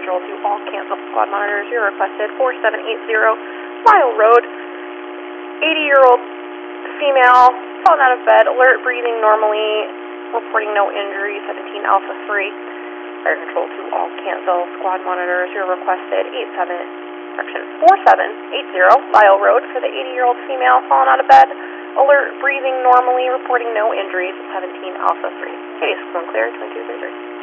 Control to all cancel squad monitors. You're requested 4780 Lyle Road. 80-year-old female, fallen out of bed, alert, breathing normally, reporting no injuries, 17 Alpha 3. Fire Control to all cancel squad monitors. You're requested 4780 Lyle Road for the 80-year-old female, fallen out of bed, alert, breathing normally, reporting no injuries, 17 Alpha 3. Case, clear, 2233.